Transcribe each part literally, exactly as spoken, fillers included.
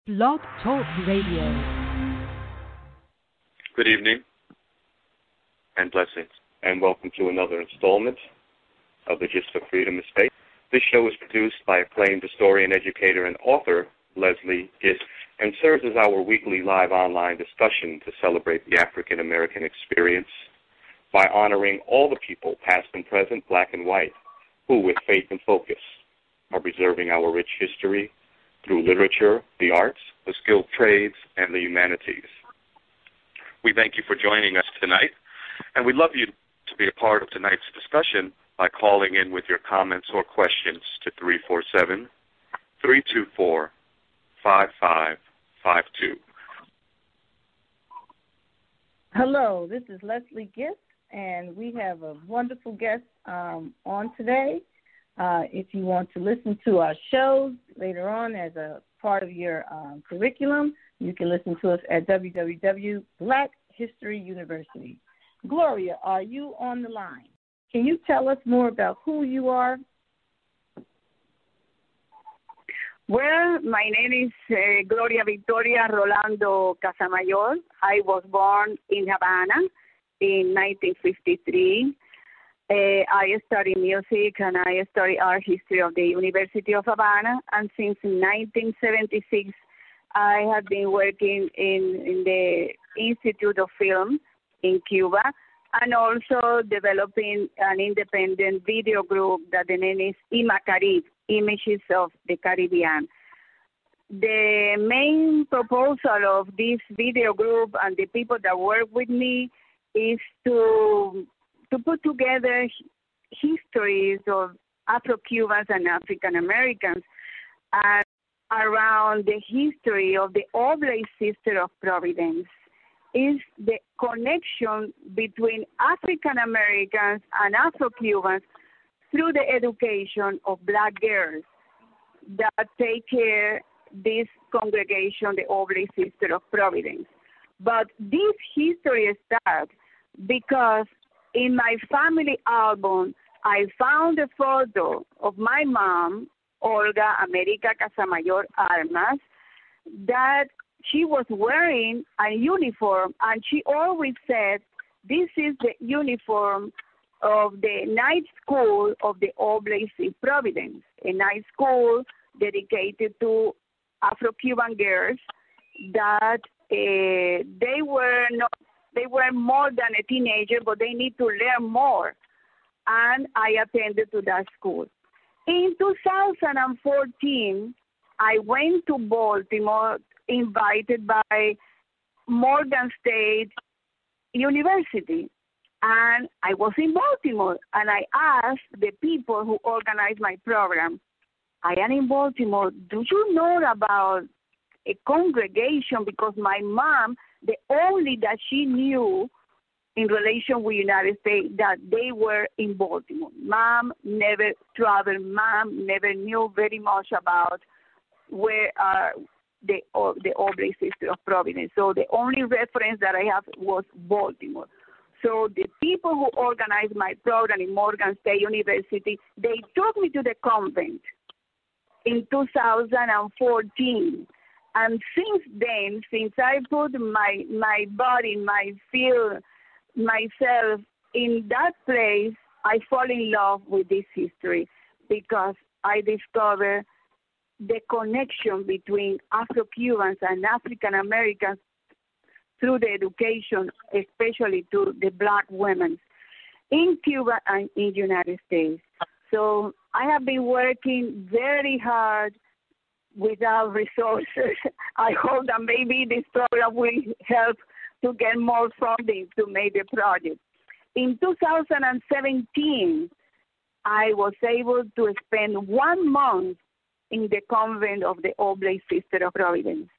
Blog Talk Radio. Good evening and blessings, and welcome to another installment of the Gist for Freedom Estate. This show is produced by acclaimed historian, educator, and author Leslie Gist, and serves as our weekly live online discussion to celebrate the African American experience by honoring all the people, past and present, black and white, who, with faith and focus, are preserving our rich history through literature, the arts, the skilled trades, and the humanities. We thank you for joining us tonight, and we'd love you to be a part of tonight's discussion by calling in with your comments or questions to three four seven, three two four, five five five two. Hello, this is Leslie Gist, and we have a wonderful guest um, on today. Uh, if you want to listen to our shows later on as a part of your um, curriculum, you can listen to us at w w w dot black history university. Gloria, are you on the line? Can you tell us more about who you are? Well, my name is uh, Gloria Victoria Rolando Casamayor. I was born in Havana in nineteen fifty-three. Uh, I studied music and I studied art history of the University of Havana. And since nineteen seventy-six, I have been working in, in the Institute of Film in Cuba and also developing an independent video group that the name is Imacarib, Images of the Caribbean. The main proposal of this video group and the people that work with me is to to put together histories of Afro-Cubans and African Americans and around the history of the Oblate Sister of Providence is the connection between African Americans and Afro-Cubans through the education of black girls that take care this congregation, the Oblate Sister of Providence. But this history starts because in my family album, I found a photo of my mom, Olga America Casamayor Armas, that she was wearing a uniform, and she always said, this is the uniform of the night school of the Oblate in Providence, a night school dedicated to Afro-Cuban girls that uh, they were not They were more than a teenager, but they need to learn more. And I attended to that school. In two thousand fourteen, I went to Baltimore, invited by Morgan State University. And I was in Baltimore, and I asked the people who organized my program, I am in Baltimore, do you know about a congregation? Because my mom, the only that she knew in relation with United States, that they were in Baltimore. Mom never traveled. Mom never knew very much about where uh, the uh, the Oblate Sister of Providence. So the only reference that I have was Baltimore. So the people who organized my program in Morgan State University, they took me to the convent in two thousand fourteen. And since then, since I put my my body, my feel, myself in that place, I fall in love with this history because I discover the connection between Afro-Cubans and African Americans through the education, especially to the black women in Cuba and in the United States. So I have been working very hard without resources. I hope that maybe this program will help to get more funding to make the project. In two thousand seventeen, I was able to spend one month in the convent of the Oblate Sister of Providence.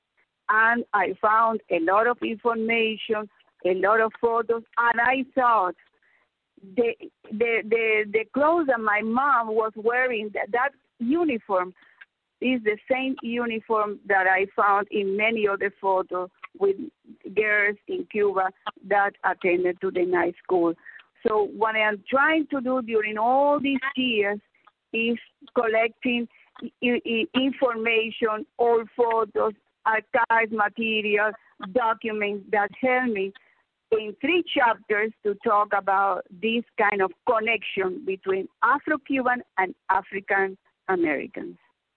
And I found a lot of information, a lot of photos, and I thought the the the, the clothes that my mom was wearing, that, that uniform, is the same uniform that I found in many other photos with girls in Cuba that attended to the night school. So what I'm trying to do during all these years is collecting I- I- information, all photos, archived material, documents that help me in three chapters to talk about this kind of connection between Afro-Cuban and African Americans.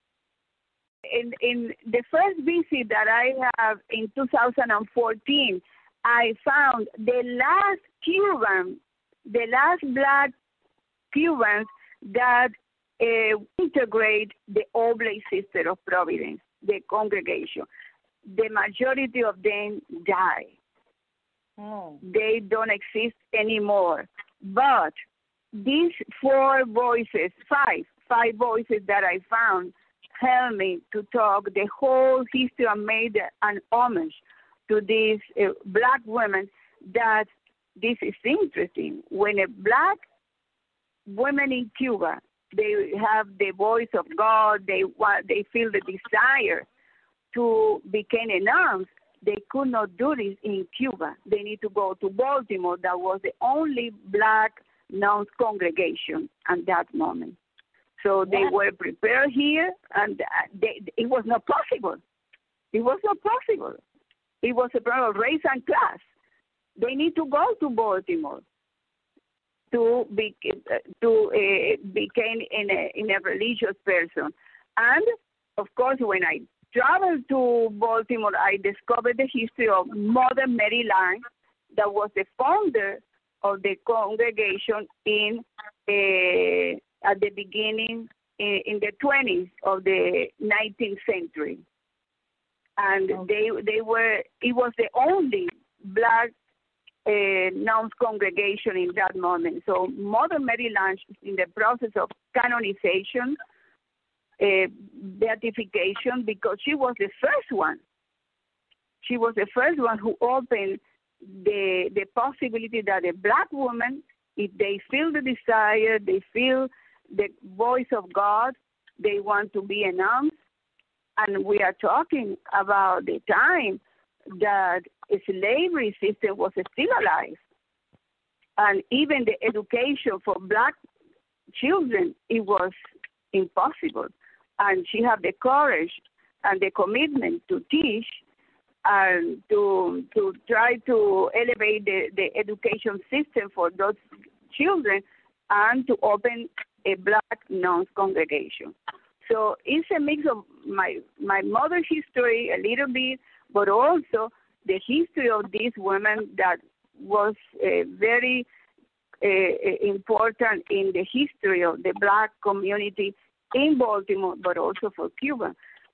In, in the first visit that I have in two thousand fourteen, I found the last Cuban, the last black Cubans that uh, integrate the Oblate Sisters of Providence, the congregation. The majority of them died. Oh. They don't exist anymore. But these four voices, five, five voices that I found, helped me to talk the whole history and made an homage to these uh, black women. That this is interesting. When a black woman in Cuba, they have the voice of God, they want, they feel the desire to become a nun, they could not do this in Cuba. They need to go to Baltimore. That was the only black nuns congregation at that moment. So they What? were prepared here, and they, it was not possible. It was not possible. It was a problem of race and class. They need to go to Baltimore to be to uh, become in a in a religious person. And of course, when I traveled to Baltimore, I discovered the history of Mother Mary Lang, that was the founder of the congregation in uh, at the beginning in, in the twenties of the nineteenth century, and Okay. they they were it was the only black uh, nuns congregation in that moment. So Mother Mary Lang is in the process of canonization, uh, beatification, because she was the first one. She was the first one who opened the the possibility that a black woman, if they feel the desire, they feel the voice of God, they want to be a nun. And we are talking about the time that a slavery system was still alive. And even the education for black children, it was impossible. And she had the courage and the commitment to teach and to to try to elevate the, the education system for those children and to open a black nuns congregation. So it's a mix of my my mother's history a little bit, but also the history of these women that was uh, very uh, important in the history of the black community in Baltimore, but also for Cuba.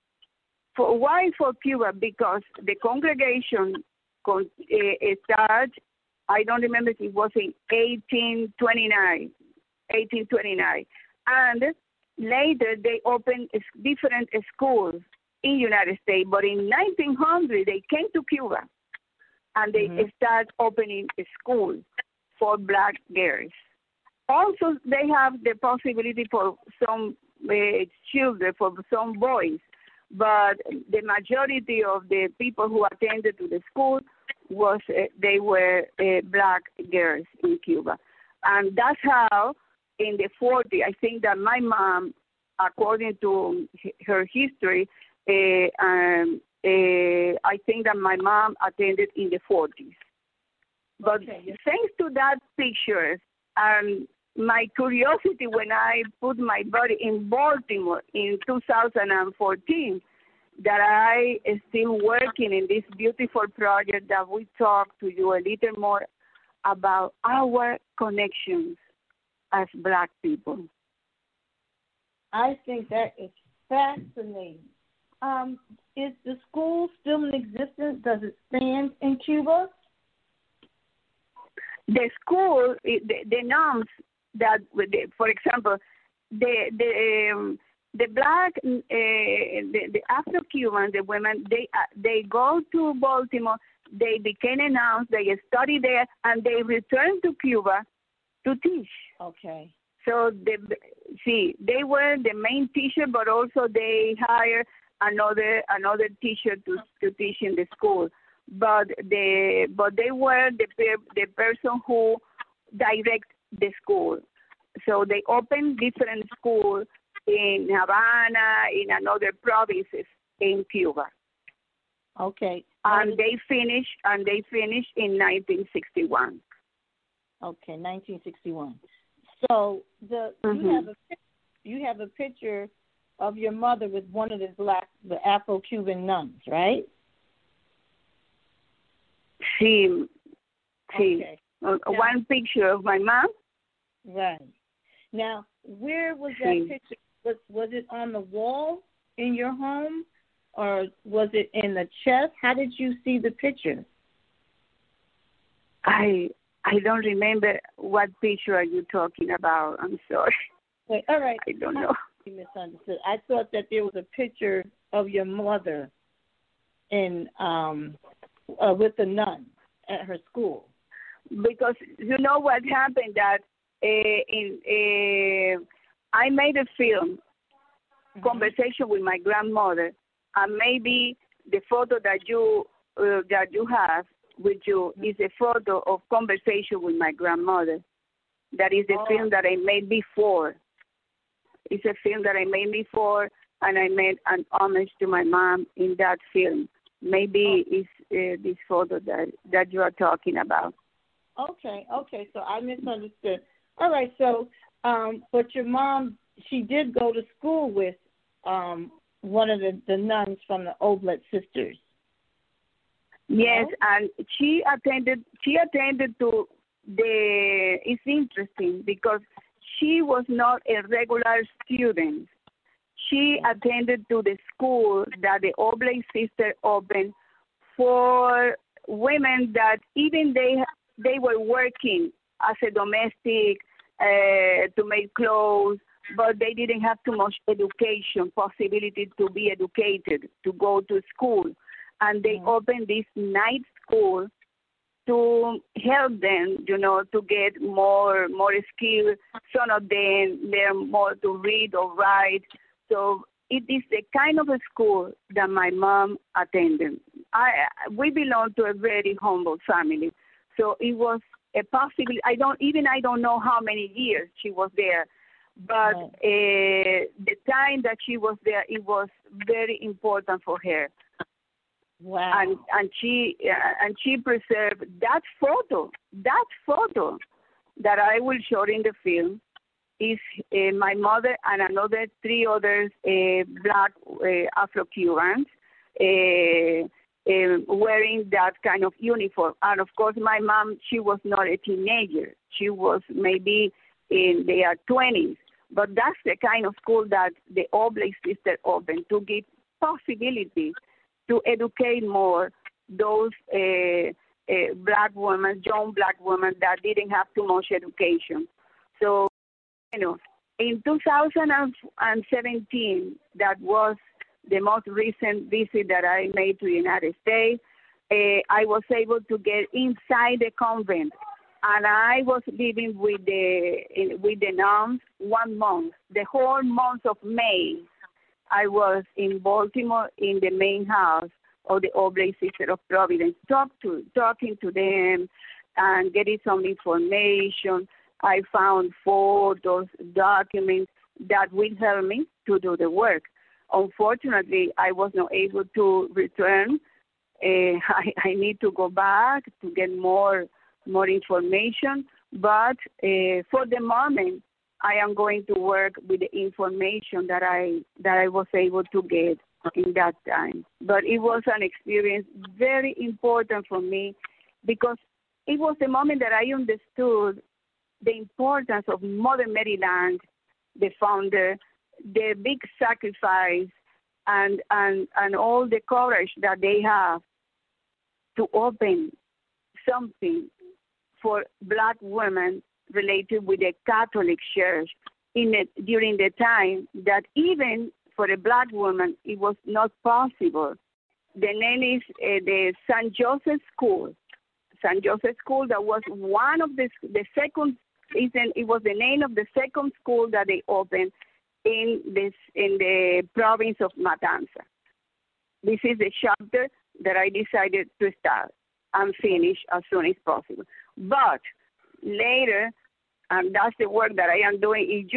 For why for Cuba? Because the congregation con, uh, started, I don't remember if it was in eighteen twenty-nine, eighteen twenty-nine, and later they opened different schools in United States, but in nineteen hundred they came to Cuba and they mm-hmm. started opening a school for black girls. Also, they have the possibility for some uh, children, for some boys, but the majority of the people who attended to the school was uh, they were uh, black girls in Cuba. And that's how in the forties, I think that my mom, according to her history, uh, um, uh, I think that my mom attended in the forties. But okay, yes. Thanks to that picture and my curiosity when I put my body in Baltimore in two thousand fourteen, that I am still working in this beautiful project that we talk to you a little more about our connections as black people. I think that is fascinating. Um, is the school still in existence? Does it stand in Cuba? The school, the, the nuns that, for example, the the um, the black, uh, the, the Afro-Cuban, the women, they uh, they go to Baltimore, they became a nuns, they study there, and they return to Cuba to teach. Okay. So the see, they were the main teacher, but also they hire another another teacher to to teach in the school. But the but they were the the person who direct the school. So they opened different schools in Havana, in another provinces in Cuba. Okay. And they finished, and they finished in nineteen sixty-one. Okay, nineteen sixty-one. So the mm-hmm. you have a you have a picture of your mother with one of the black, the Afro-Cuban nuns, right? Sí, sí. Okay. Uh, now, one picture of my mom. Right. Now, where was that sí. picture? Was was it on the wall in your home, or was it in the chest? How did you see the picture? I I don't remember what picture are you talking about. I'm sorry. Wait, all right. I don't know. You misunderstood. I thought that there was a picture of your mother in um uh, with the nun at her school. Because you know what happened that uh, in uh, I made a film mm-hmm. conversation with my grandmother, and maybe the photo that you uh, that you have with you mm-hmm. is a photo of conversation with my grandmother. That is the oh. film that I made before. It's a film that I made before, and I made an homage to my mom in that film. Maybe oh. it's uh, this photo that, that you are talking about. Okay, okay, so I misunderstood. All right, so, um, but your mom, she did go to school with um, one of the, the nuns from the Oblate Sisters. Yes, no? and she attended, she attended to the, it's interesting because she was not a regular student. She attended to the school that the Oblate Sisters opened for women that even they they were working as a domestic uh, to make clothes, but they didn't have too much education, possibility to be educated, to go to school. And they mm-hmm. opened this night school to help them, you know, to get more more skill. Some of them learn more to read or write. So it is the kind of a school that my mom attended. I we belong to a very humble family, so it was a possibility. I don't even I don't know how many years she was there, but uh, the time that she was there, it was very important for her. Wow. And and she uh, and she preserved that photo. That photo that I will show in the film is uh, my mother and another three others uh, black uh, Afro-Cubans uh, uh, wearing that kind of uniform. And of course, my mom, she was not a teenager. She was maybe in their twenties. But that's the kind of school that the Oblate Sisters opened to give possibilities to educate more those uh, uh, black women, young black women that didn't have too much education. So, you know, in two thousand seventeen, that was the most recent visit that I made to the United States. Uh, I was able to get inside the convent, and I was living with the in, with the nuns one month, the whole month of May. I was in Baltimore in the main house of the Oblate Sisters of Providence, talk to, talking to them and getting some information. I found photos, documents that will help me to do the work. Unfortunately, I was not able to return. Uh, I, I need to go back to get more more information. But uh, for the moment, I am going to work with the information that I that I was able to get in that time. But it was an experience very important for me because it was the moment that I understood the importance of Mother Mary Land, the founder, the big sacrifice, and and and all the courage that they have to open something for black women related with the Catholic Church in it, during the time that even for a black woman it was not possible. The name is uh, the Saint Joseph School. Saint Joseph School, that was one of the the second. It was the name of the second school that they opened in this in the province of Matanzas. This is the chapter that I decided to start and finish as soon as possible. But later, and that's the work that I am doing. If you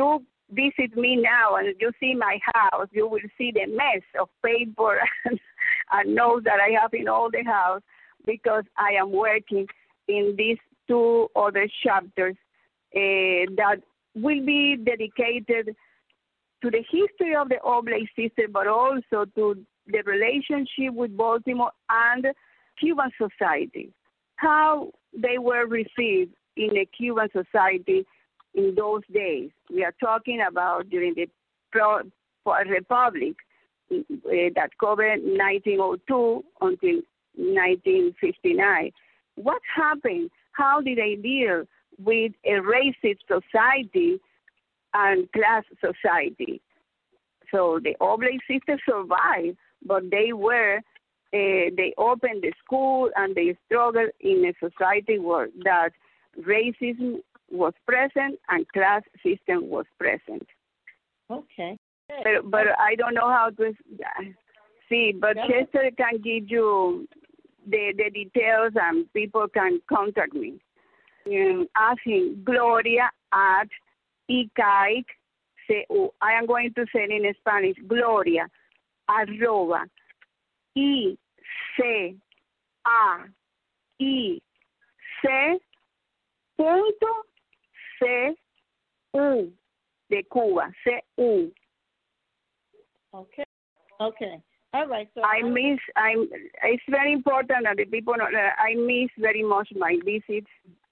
visit me now and you see my house, you will see the mess of paper and, and notes that I have in all the house because I am working in these two other chapters uh, that will be dedicated to the history of the Oblate Sisters, but also to the relationship with Baltimore and Cuban society, how they were received in the Cuban society in those days. We are talking about during the pro, Republic uh, that covered nineteen oh two until nineteen fifty-nine. What happened? How did they deal with a racist society and class society? So the Oblate Sisters survived, but they were, uh, they opened the school and they struggled in a society where that racism was present and class system was present. Okay. But, but I don't know how to see, but yeah. Chester can give you the, the details and people can contact me. Um, asking Gloria at icaic, I am going to say it in Spanish, Gloria, arroba, I, C, A, I, C, punto, C, U, de Cuba, C, U. Okay. Okay. All right. So I miss, I'm, it's very important that the people know that I miss very much my visits.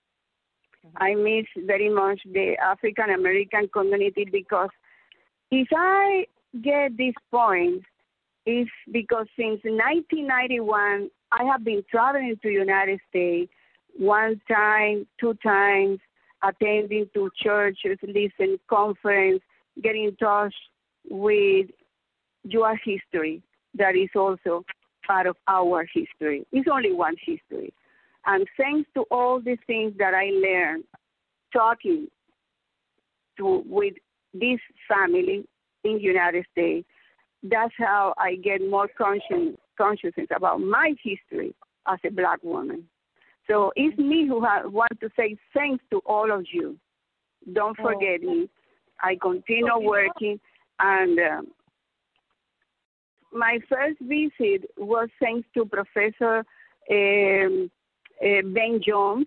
I miss very much the African American community because if I get this point, it's because since nineteen ninety-one, I have been traveling to the United States one time, two times, attending to churches, listening conference, getting in touch with your history that is also part of our history. It's only one history. And thanks to all the things that I learned talking to with this family in the United States, that's how I get more conscious, consciousness about my history as a black woman. So it's me who ha- want to say thanks to all of you. Don't forget oh. me. I continue working, and uh, my first visit was thanks to Professor um, uh, Ben Jones.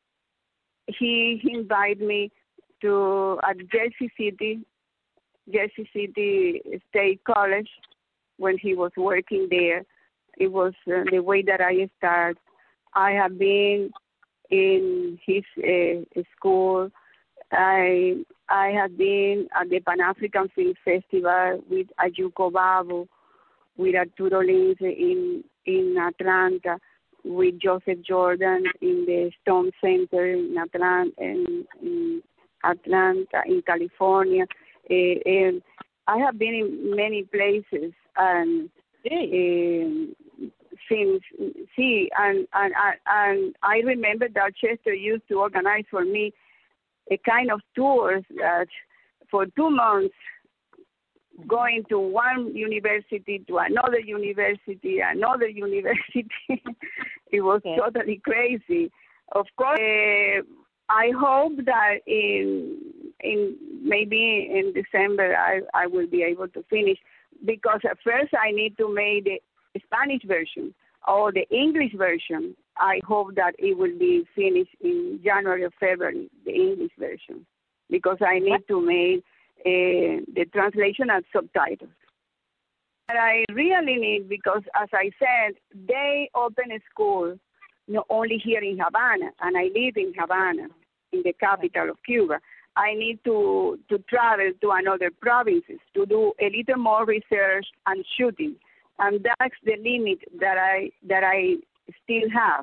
He, he invited me to at Jersey City, Jersey City State College when he was working there. It was uh, the way that I started. I have been in his uh, school. I I have been at the Pan African Film Festival with Ayuko Babu, with Arturo Lince in in Atlanta, with Joseph Jordan in the Stone Center in Atlanta, in, in Atlanta, in California. Uh, and I have been in many places, and um, since see, and, and and I remember that Chester used to organize for me a kind of tours that for two months, going to one university to another university, another university. It was okay. Totally crazy. Of course, uh, I hope that in in maybe in December I, I will be able to finish, because at first I need to make the Spanish version or the English version. I hope that it will be finished in January or February, the English version, because I need to make uh, the translation and subtitles. But I really need, because as I said, they open a school not only here in Havana, and I live in Havana, in the capital of Cuba. I need to, to travel to another provinces to do a little more research and shooting. And that's the limit that I that I still have.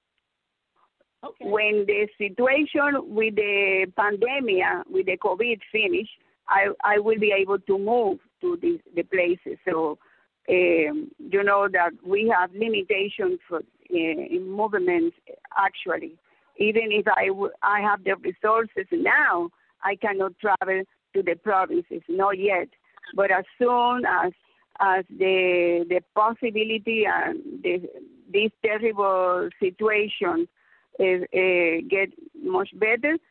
Okay. When the situation with the pandemic, with the COVID finish, I, I will be able to move to the, the places. So, um, you know that we have limitations for, uh, in movements, actually. Even if I, w- I have the resources now, I cannot travel to the provinces, not yet. But as soon as as the the possibility and the, this terrible situation is, uh, get much better,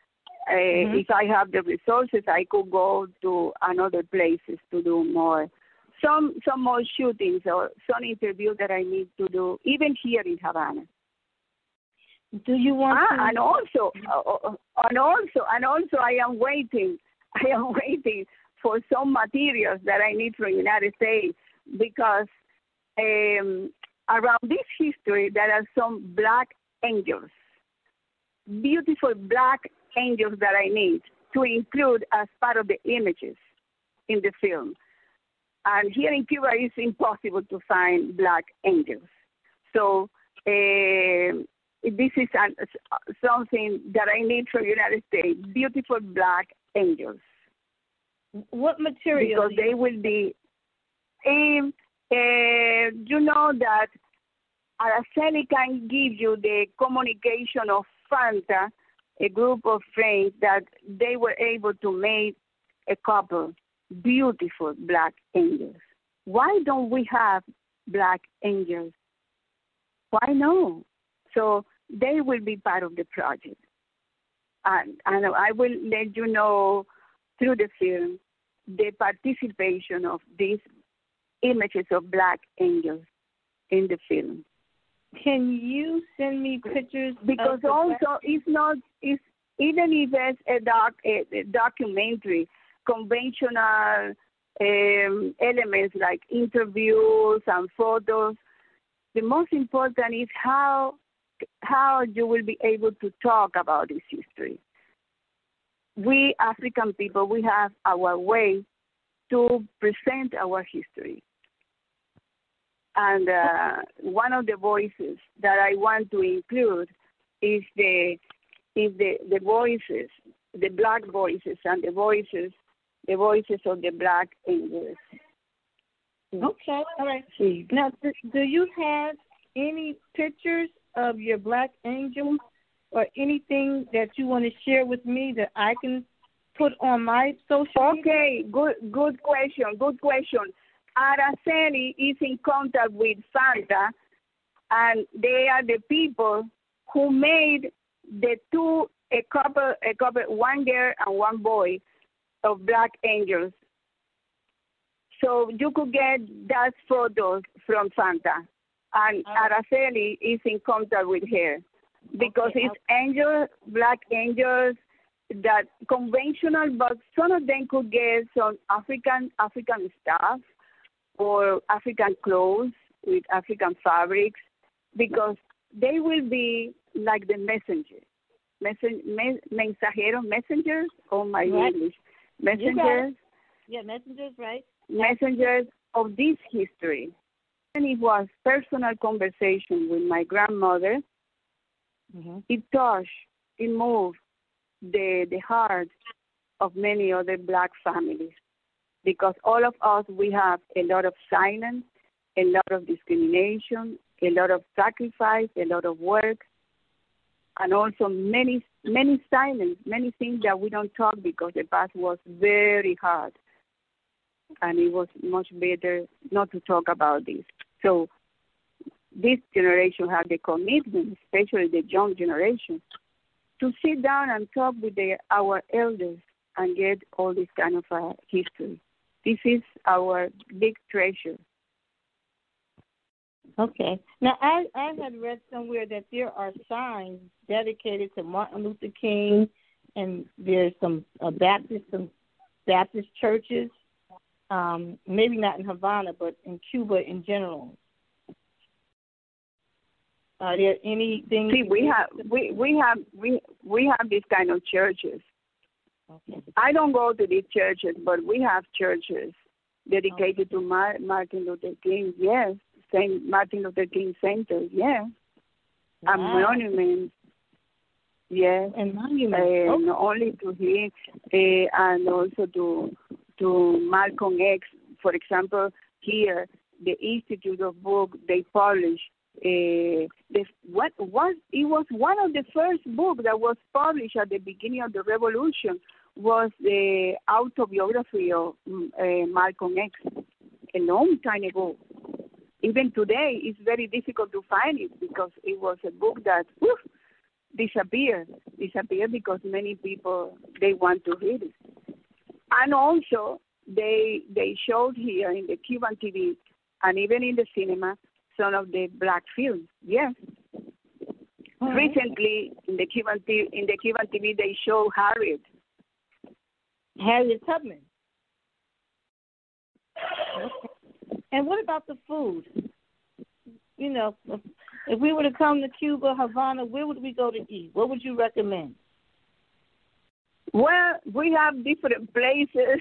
uh, mm-hmm. if I have the resources, I could go to another places to do more. Some some more shootings or some interviews that I need to do, even here in Havana. Do you want ah, to? And also, uh, and also, and also, I am waiting. I am waiting for some materials that I need from the United States because um, around this history there are some black angels, beautiful black angels that I need to include as part of the images in the film. And here in Cuba, it's impossible to find black angels. So uh, this is an, something that I need from the United States, beautiful black angels. What material? Because they will be, um, uh, you know that Araceli can give you the communication of Fanta, a group of friends that they were able to make a couple beautiful black angels. Why don't we have black angels? Why no? So they will be part of the project. And, and I will let you know through the film the participation of these images of black angels in the film. Can you send me pictures? Because also black- it's not, it's, even if it's a, doc, a, a documentary, conventional um, elements like interviews and photos, the most important is how how you will be able to talk about this history. We African people, we have our way to present our history. And uh, one of the voices that I want to include is the is the, the voices, the black voices and the voices the voices of the black angels. Okay, all right. See. Now, do, do you have any pictures of your black angels or anything that you want to share with me that I can put on my social media? Okay, good, good question, good question. Araceli is in contact with Fanta, and they are the people who made the two, a couple, a couple, one girl and one boy, of black angels. So you could get that photos from Fanta. And right. Araceli is in contact with her because okay. it's angels, black angels, that conventional, but some of them could get some African African stuff or African clothes with African fabrics because they will be like the messenger, messen, me, mensajeros, messengers, oh my right. English. Messengers, yeah, messengers, right? Messengers of this history. And it was personal conversation with my grandmother. Mm-hmm. It touched, it moved the the heart of many other black families because all of us, we have a lot of silence, a lot of discrimination, a lot of sacrifice, a lot of work, and also many, many silence, many things that we don't talk because the past was very hard. And it was much better not to talk about this. So this generation had the commitment, especially the young generation, to sit down and talk with the, our elders and get all this kind of uh, history. This is our big treasure. Okay. Now, I, I had read somewhere that there are signs dedicated to Martin Luther King, and there's some uh, Baptist, some Baptist churches, um, maybe not in Havana, but in Cuba in general. Are there anything? See, we have we, we have we we have these kind of churches. Okay. I don't go to these churches, but we have churches dedicated okay. to Mar- Martin Luther King. Yes. Saint Martin Luther King Center, yeah. Wow. And monuments, yes. And monuments. Uh, okay. Not only to him, uh, and also to to Malcolm X. For example, here, the Institute of Book, they publish uh, the, what was, it was one of the first books that was published at the beginning of the revolution was the autobiography of uh, Malcolm X, a long time ago. Even today, it's very difficult to find it because it was a book that whew, disappeared, disappeared because many people, they want to read it. And also, they they showed here in the Cuban T V and even in the cinema some of the black films. Yes. Oh, recently, in the Cuban T V, in the Cuban T V, they show Harriet. Harriet Tubman. Okay. And what about the food? You know, if we were to come to Cuba, Havana, where would we go to eat? What would you recommend? Well, we have different places.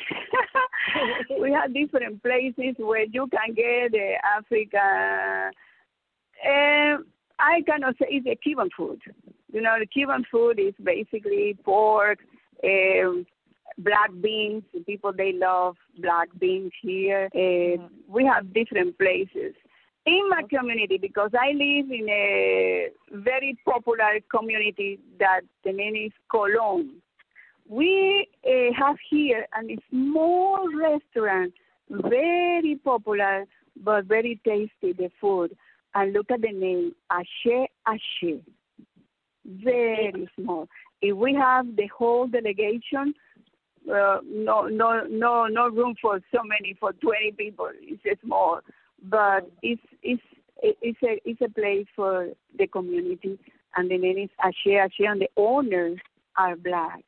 We have different places where you can get uh, Africa. Uh, I cannot say it's a Cuban food. You know, the Cuban food is basically pork, um, black beans. People, they love black beans here. Uh, mm-hmm. We have different places. In my community, because I live in a very popular community that the name is Colón, we uh, have here a small restaurant, very popular, but very tasty, the food. And look at the name, Ashe Ashe. Very small. If we have the whole delegation, uh, no, no, no, no room for so many, for twenty people. It's small. But it's it's it's a it's a place for the community, and the name is Ashe Ashe, and the owners are black,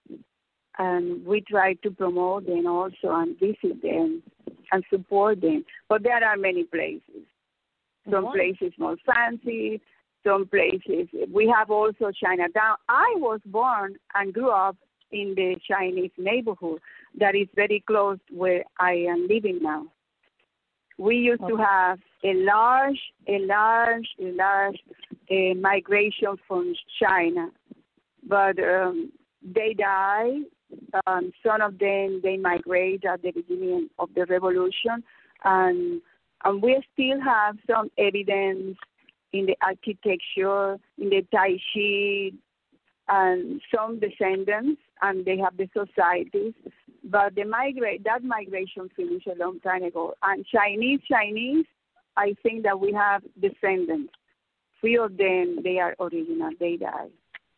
and we try to promote them also and visit them and support them. But there are many places. Some mm-hmm. places more fancy, some places we have also Chinatown. I was born and grew up in the Chinese neighborhood that is very close where I am living now. We used okay. to have a large, a large, a large uh, migration from China, but um, they died. Um, some of them, they migrate at the beginning of the revolution, and, and we still have some evidence in the architecture, in the Tai Chi, and some descendants, and they have the societies. But the migrate that migration finished a long time ago. And Chinese, Chinese, I think that we have descendants. Few of them, they are original. They died.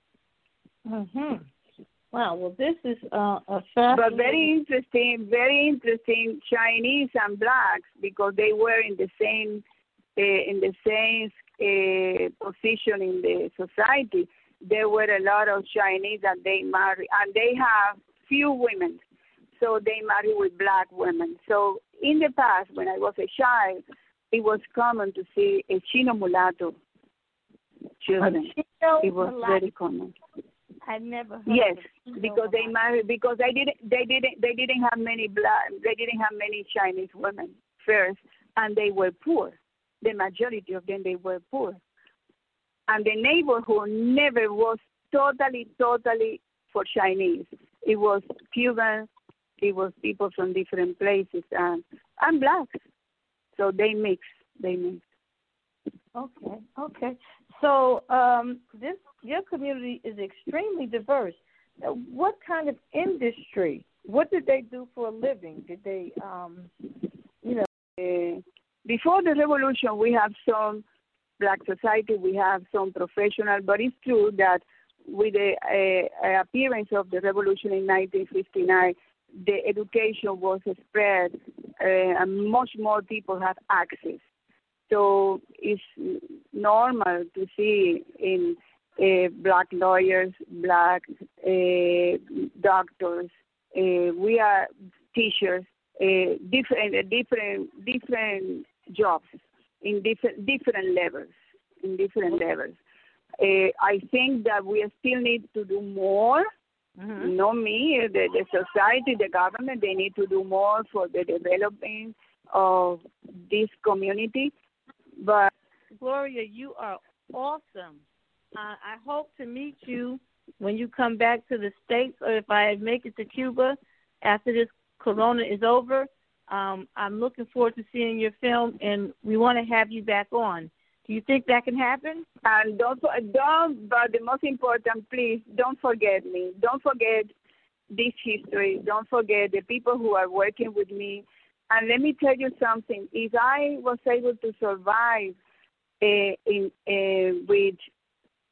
Mm-hmm. Wow. Well, this is uh, a fascinating. But very interesting, very interesting. Chinese and blacks, because they were in the same uh, in the same uh, position in the society. There were a lot of Chinese that they marry, and they have few women. So they marry with black women. So in the past, when I was a child, it was common to see a Chino mulatto children. Chino it was mulatto. Very common. I never heard yes, of because they married because they didn't they didn't they didn't have many black they didn't have many Chinese women first, and they were poor. The majority of them, they were poor, and the neighborhood never was totally totally for Chinese. It was Cuban. It was people from different places, and and blacks. So they mix. They mix. Okay. Okay. So um, this your community is extremely diverse. Now, what kind of industry? What did they do for a living? Did they, um, you know? Uh, before the revolution, we have some black society. We have some professional, but it's true that with the uh, appearance of the revolution in nineteen fifty-nine. The education was spread, uh, and much more people have access. So it's normal to see in uh, black lawyers, black uh, doctors. Uh, we are teachers, uh, different, different, different jobs in different different levels. In different levels. Uh, I think that we still need to do more. Mm-hmm. Not me, the, the society, the government, they need to do more for the development of this community. But Gloria, you are awesome. Uh, I hope to meet you when you come back to the States, or if I make it to Cuba after this corona is over. Um, I'm looking forward to seeing your film, and we want to have you back on. Do you think that can happen? And don't, don't, but the most important, please, don't forget me. Don't forget this history. Don't forget the people who are working with me. And let me tell you something. If I was able to survive uh, in uh, with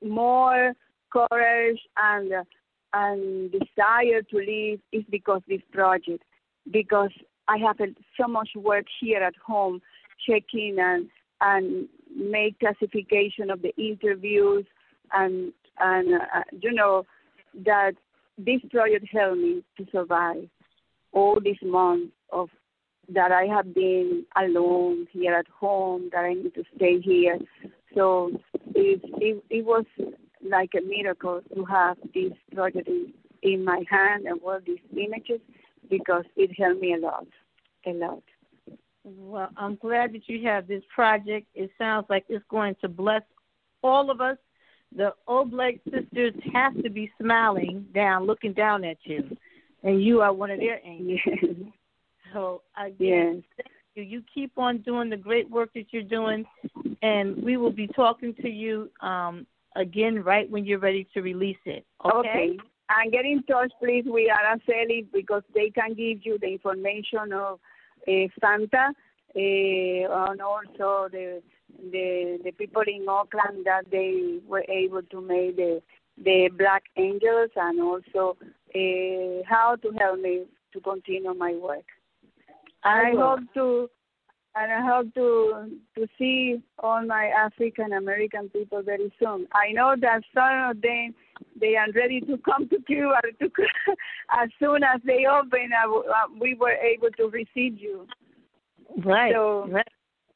more courage and uh, and desire to live is because this project, because I have uh, so much work here at home, checking and and make classification of the interviews, and and uh, you know that this project helped me to survive all these months of that I have been alone here at home, that I need to stay here. So it it, it was like a miracle to have this project in, in my hand and all these images, because it helped me a lot, a lot. Well, I'm glad that you have this project. It sounds like it's going to bless all of us. The Oblate sisters have to be smiling down, looking down at you, and you are one of their angels. Yes. So, again, yes. Thank you. You keep on doing the great work that you're doing, and we will be talking to you um, again right when you're ready to release it. Okay? Okay. And get in touch, please, with Araceli, because they can give you the information of uh, Santa, uh, and also the, the the people in Oakland that they were able to make the the Black Angels, and also uh, how to help me to continue my work. And I, I hope to, and I hope to to see all my African American people very soon. I know that some of them, they are ready to come to Cuba. To, as soon as they open, uh, we were able to receive you. Right. So, right.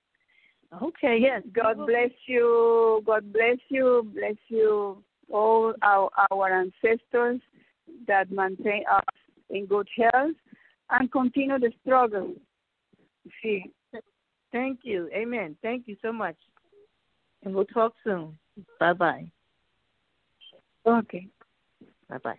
Okay. Yes. God bless you. God bless you. Bless you, all our, our ancestors that maintain us in good health and continue the struggle. See. Thank you. Amen. Thank you so much. And we'll talk soon. Bye-bye. Okay. Bye-bye.